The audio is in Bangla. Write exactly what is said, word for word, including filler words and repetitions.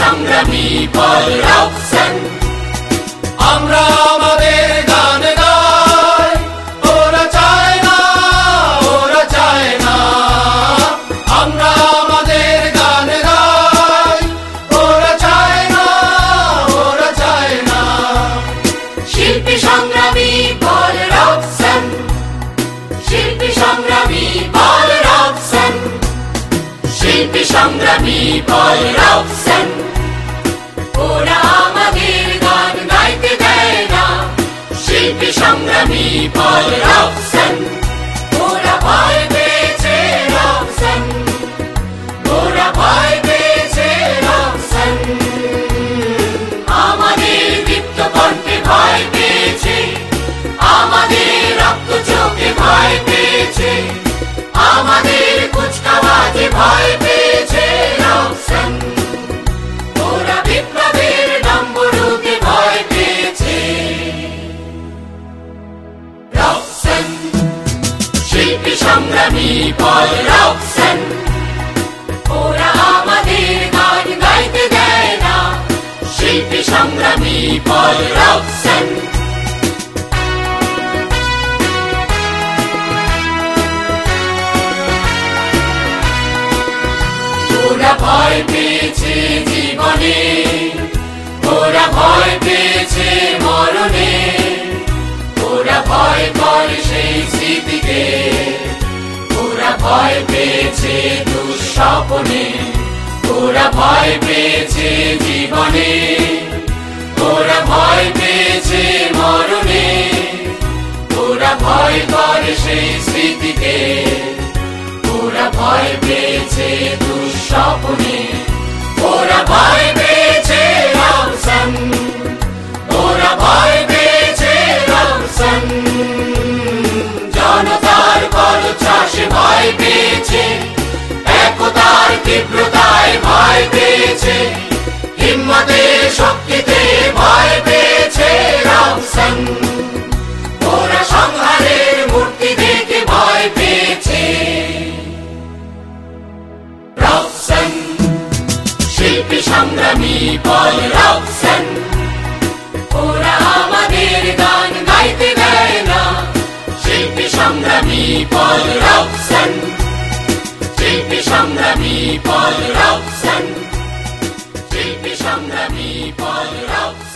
সংগ্রামী পল রবসন। আমরা আমাদের গান গাই, ওরা চায় না, ওরা চায় না। আমরা আমাদের গান গাই, ওরা চায় না, ওরা চায় না। শিল্পী সংগ্রামী পল রবসন, শিল্পী সংগ্রামী পল রবসন, শিল্পী সংগ্রামী পল রবসন। ওরা আমাদের গান গাইতে দেয় না, শিল্পী সংগ্রামী পল রবসন। ওরা ভয় পেয়েছে রবসন, ওরা ভয় পেয়েছে রবসন। আমাদের দীপ্ত কণ্ঠে ভয় পেয়েছে, আমাদের রক্ত চোখে ভয় পেয়েছে, আমাদের কুচকাওয়াজে ভয় পেয়েছে রবসন। ওরা বিপ্লবের ডম্বরুকে ভয় পেয়েছে রবসন। শিল্পী সংগ্রামী পল রবসন। ওরা আমাদের গান গাইতে দেয় না, শিল্পী সংগ্রামী পল রবসন। ওরা ভয় পেয়েছে জীবনে, ওরা ভয় পেয়েছে মরণে, ওরা ভয় করে সেই স্মৃতিকে, ওরা ভয় পেয়েছে দুঃস্বপ্নে, ওরা ভয় পেয়েছে জীবনে, ওরা ভয় পেয়েছে মরণে, ওরা ভয় করে সেই স্মৃতিকে, ওরা ভয় পেয়েছে দুঃস্বপ্নে, ওরা ভয় পেয়েছে রবসন, ওরা ভয় পেয়েছে রবসন। জনতার বলচাষে ভয় পেয়েছে, একতার তীব্রতায় ভয় পেয়েছে, হিম্মতের শক্তিতে ভয় পেয়েছে রবসন। ওরা সংহারের মূর্তি দেখে ভয় পেয়েছে রবসন। শিল্পী সংগ্রামী পল রবসন। ওরা আমাদের গান গাইতে দেয় না, শিল্পী সংগ্রামী পল রবসন, শিল্পী সংগ্রামী পল রবসন, শিল্পী সংগ্রামী পল রবসন।